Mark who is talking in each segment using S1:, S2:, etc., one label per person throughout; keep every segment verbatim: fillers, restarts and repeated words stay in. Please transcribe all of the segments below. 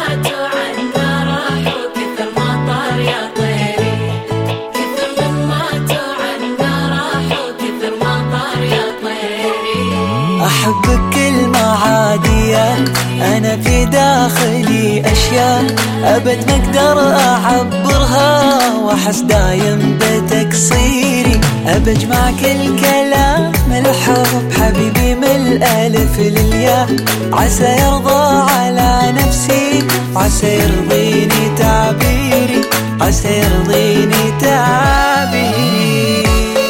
S1: ماتوا عنا راحوا كثر ما طار يا طيري، كثر من ماتوا عنا راحوا كثر ما طار يا طيري.
S2: أحبك كلمة عادية أنا في داخلي أشياء أبد ما أقدر أعبرها، وأحس دايم بتقصيري. أبجمع كل كلام الحب حبيبي من الألف للياء، عسى يرضى على نفسي عسى يرضيني تعبيري، عسى يرضيني تعبيري.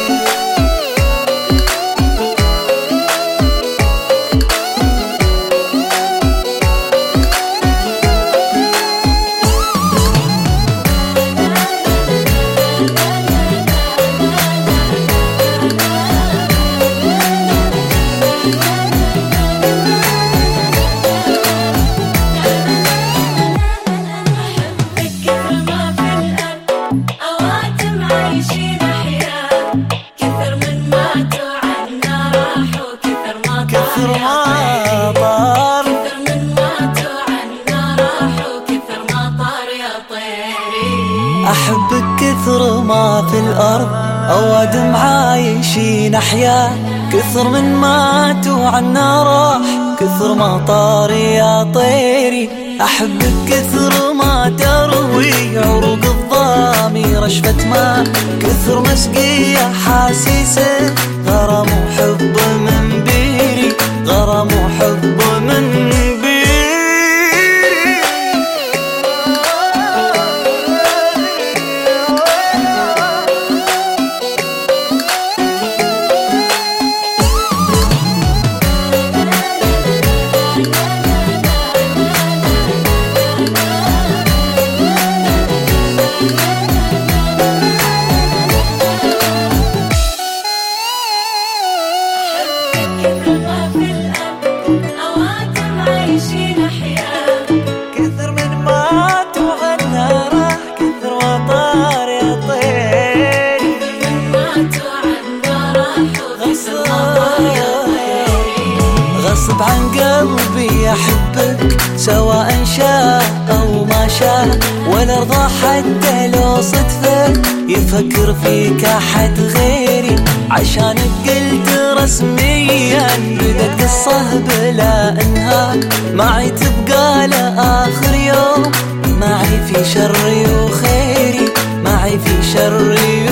S2: كثر ما طار
S1: كثر من ماتوا عنا راحوا كثر ما طار يا طيري.
S2: أحبك كثر ما في الأرض أوادم عايشين أحياء، كثر من ماتوا عنا راح كثر ما طار يا طيري. أحبك كثر ما تروي عروق الضامي رشفة ماء، كثر مسقية حاسيسة غرام وحب من بيري، غرام وحب من بيري. كثر من ماتوا عنا راح كثر ما طار يا طيري،
S1: ماتوا عنا راحوا كثر ما طار يا طيري.
S2: غصب عن قلبي أحبك سواء شاء أو ما شاء، ولا أرضى حتى لو صدفة يفكر فيك أحد غيري. عشانك قلت رسميا بدت قصة بلا انهاء، معي تبقى لآخر يوم، معي في شري وخيري، معي في شري